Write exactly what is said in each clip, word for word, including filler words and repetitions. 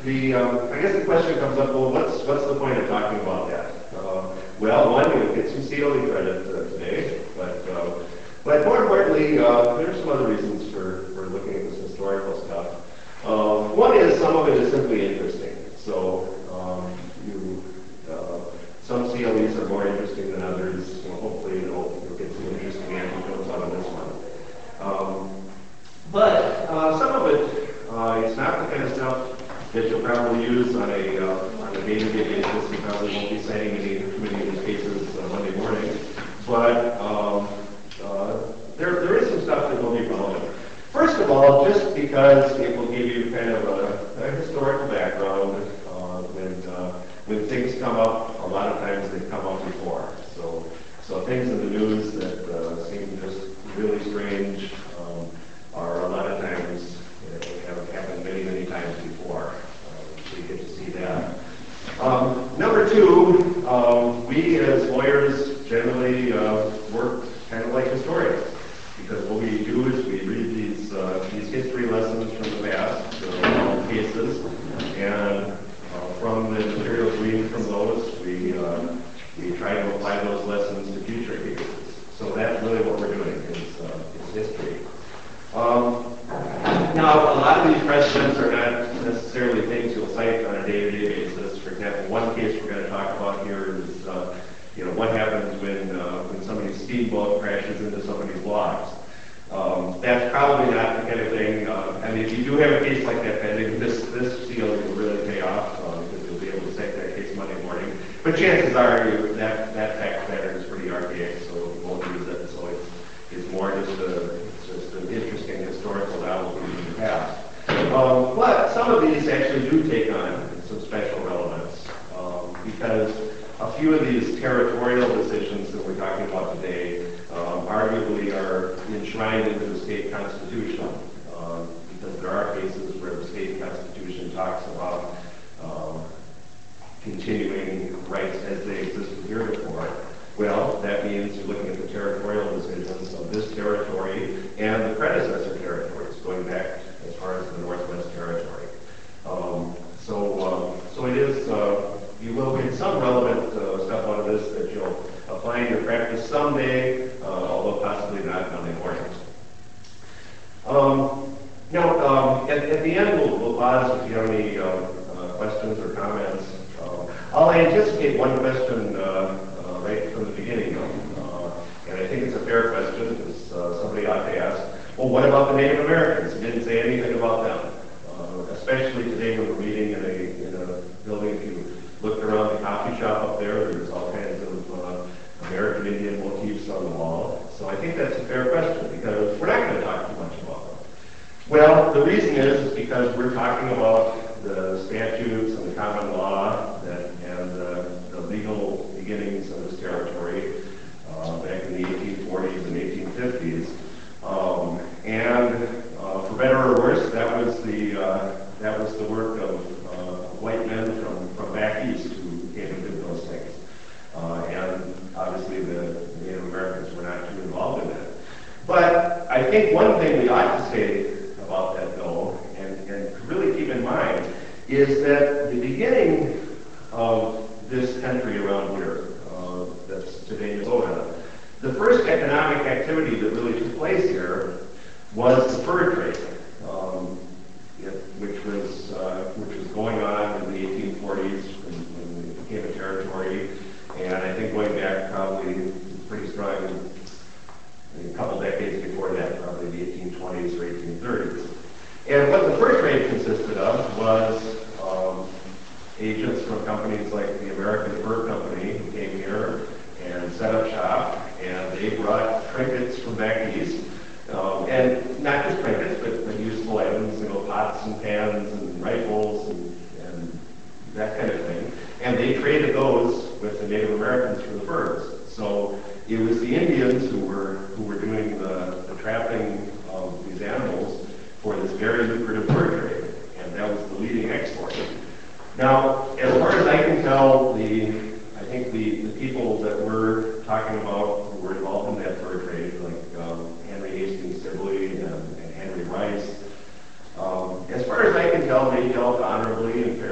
the um, I guess the question comes up, well, what's what's the point of talking about that? Uh, well, one, you'll get some C O E credit uh, today, but uh, but more importantly, uh, there are some other reasons for, for looking at this historical stuff. Uh, one is some of it is simply interesting. So um, you uh, some C O Es are more interesting than others. You know, hopefully you'll, you'll get some interesting anecdotes out of this one. Um, but uh, some of it, uh, it's not the kind of stuff that you'll probably use on a uh, on a day-to-day basis. You probably won't be citing any too many of these cases uh, Monday morning. But um, uh, there there is some stuff that will be relevant. First of all, just because it will give you kind of a, a historical background uh, when uh, when things come up. A lot of times they've come up before. So so things in the news that uh, seem just really strange um, are a lot of times uh, have happened many many times before. Uh, so you get to see that. Um, number two, um, we as lawyers generally uh, work kind of like historians. Because what we do is we read these uh, these history lessons from the past, uh, cases, and uh, from the materials gleaned from those, we uh, we try to apply those lessons to future cases. So that's really what we're doing is, uh, is history. Um, now, a lot of these precedents are not necessarily things you'll cite on a day-to-day basis. For example, one case we're going to talk about here is uh, you know, what happens when uh, when somebody's steamboat crashes into somebody's logs. Um, that's probably not the kind of thing. Uh, I mean, if you do have a case like that pending, this this C O E will really pay off uh, because you'll be able to cite that case Monday morning. But chances are you, that that fact pattern is pretty archaic, so you won't use it. So it's it's more just a it's just an interesting historical novelty in the past. Um, but some of these actually do take on some special relevance um, because a few of these territorial decisions that we're talking about today um, arguably are enshrined into the state constitution um, because there are cases where the state constitution talks about um, continuing rights as they existed heretofore. Well, that means you're looking at the territorial decisions of this territory and the predecessor territories, going back as far as the Northwest Territory. Um, so, um, so it is. Uh, You will get some relevant uh, stuff out of this that you'll apply in your practice someday, uh, although possibly not Monday mornings. Um, now, um, at, at the end, we'll, we'll pause if you have any uh, uh, questions or comments. Uh, I'll anticipate one question uh, uh, right from the beginning, uh, and I think it's a fair question because uh, somebody ought to ask, well, what about the Native Americans? You didn't say anything about them, uh, especially today when we're meeting in a, in a building. If you looked around the coffee shop up there, there's all kinds of uh, American Indian motifs on the wall. So I think that's a fair question because we're not going to talk too much about them. Well, the reason is, is because we're talking about the statutes and the common law that, and uh, the legal beginnings of this territory uh, back in the eighteen forties and eighteen fifties. Um, and uh, for better or worse, that was the uh, that was the work of uh, white men from, from back east who came and did those things. Uh, and obviously the Native Americans were not too involved in that. But I think one thing we ought to say about that, though, and, and really keep in mind, is that the beginning of this country around here, uh, that's today Minnesota, the first economic activity that really took place here was the fur trade. Um, which was uh, which was going on in the eighteen forties when, when it became a territory, and I think going back probably pretty strong a couple decades before that, probably the eighteen twenties or eighteen thirties. And what the fur trade consisted of was um, agents from companies like the American Fur Company who came here and set up shop, and they brought trinkets from back east. Um, and not just trinkets, but, but useful items, you know, pots and pans and rifles and, and that kind of thing. And they traded those with the Native Americans for the furs. So it was the Indians who were who were doing the, the trapping of these animals for this very lucrative fur trade, and that was the leading export. Now, as far as I can tell, the I think the, the people that we're talking about who were involved in that fur trade, like um, Hastings Sibley and, and Henry Rice. Um, as far as I can tell, they dealt honorably and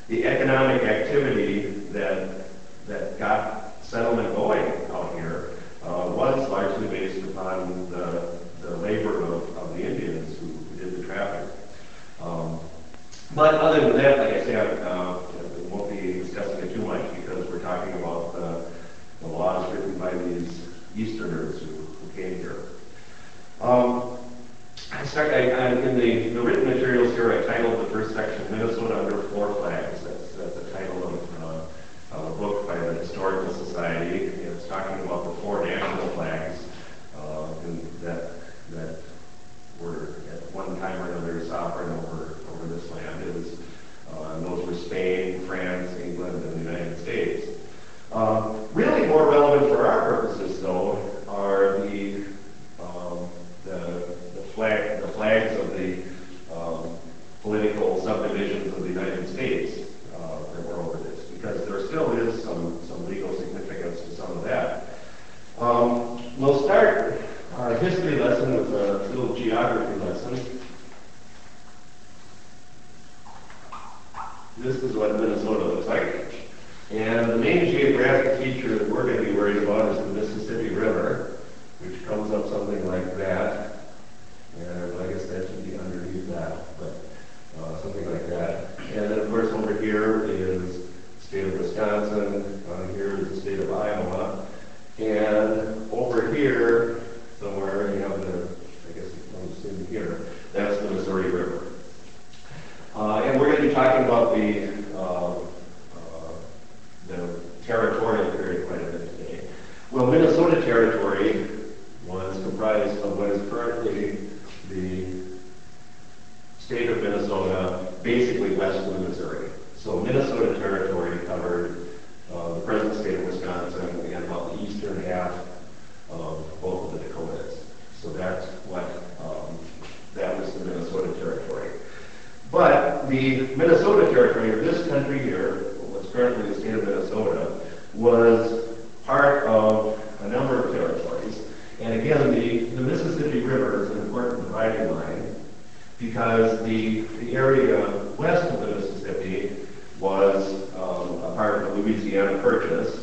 the economic activity that, that got settlement going out here uh, was largely based upon the, the labor of, of the Indians who, who did the traffic. Um, but other than that, like I said, uh, we won't be discussing it too much because we're talking about uh, the laws written by these Easterners who, who came here. Um, I start, I, I, in the, the written materials here, I titled the first section, Minnesota Under Four Flags. That's, that's the title of, uh, of a book by the Historical Society. It's talking about the four national flags uh, that, that were at one time or another sovereign over, over this land. It was, uh, and those were Spain, France, England, and the United States. Um, really more relevant for our purposes, though, are the, um, the, the, flag, the flags of the um, political subdivisions of the United States uh, that were over this, because there still is some, some legal significance to some of that. Um, we'll start our history lesson with a little geography lesson. This is what Minnesota looks like. And the main geographic feature that we're going to be worried about is the Mississippi River, which comes up something like that. And I guess that should be underneath that, but uh, something like that. And then, of course, over here is the state of Wisconsin. On here is the state of Iowa. And over here, somewhere, you have the, I guess it comes in here, that's the Missouri River. Uh, and we're going to be talking about the uh, the territorial period quite a bit today. Well, Minnesota Territory was comprised of what is currently the state of Minnesota, basically west of the Missouri. So Minnesota Territory covered uh, the present state of Wisconsin and about the eastern half of both of the Dakotas. So that's what, um, that was the Minnesota Territory. But the Minnesota Territory, or this country here, what's currently the state of Minnesota, was part of a number of territories. And again, the, the Mississippi River is an important dividing line because the, the area west of the Mississippi was um, a part of the Louisiana Purchase,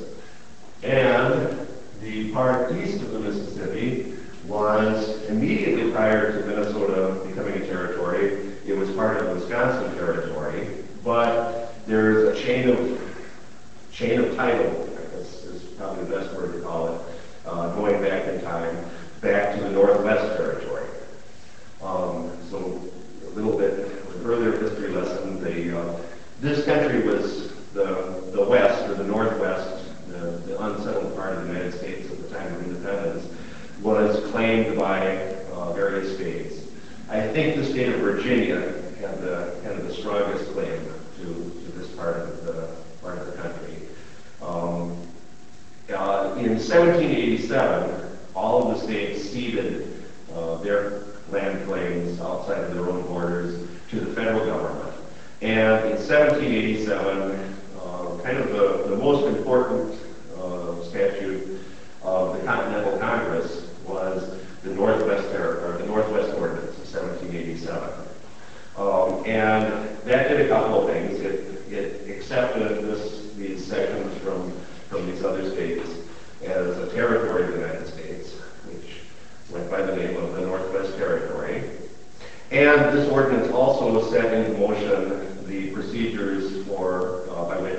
and the part east of the Mississippi was immediately prior to Minnesota becoming a territory. It was part of the Wisconsin Territory, but there's a chain of chain of title, I guess is probably the best word to call it, uh, going back in time, back to the Northwest Territory. Um, so a little bit of an earlier history lesson, the, uh, this country was the, the West, or the Northwest, the, the unsettled part of the United States at the time of independence, was claimed by uh, various states. I think the state of Virginia had the, kind of the strongest claim to, to this part of the, part of the country. Um, uh, in seventeen eighty-seven, all of the states ceded uh, their land claims outside of their own borders to the federal government. And in seventeen eighty-seven, uh, kind of the, the most important uh, statute of the Continental Congress was the Northwest or the Northwest Ordinance of seventeen eighty-seven. Um, and that did a couple of things. It, it accepted this, these sections from, from these other states as a territory of the United States, which went by the name of the Northwest Territory. And this ordinance also set into motion the procedures for, uh, by which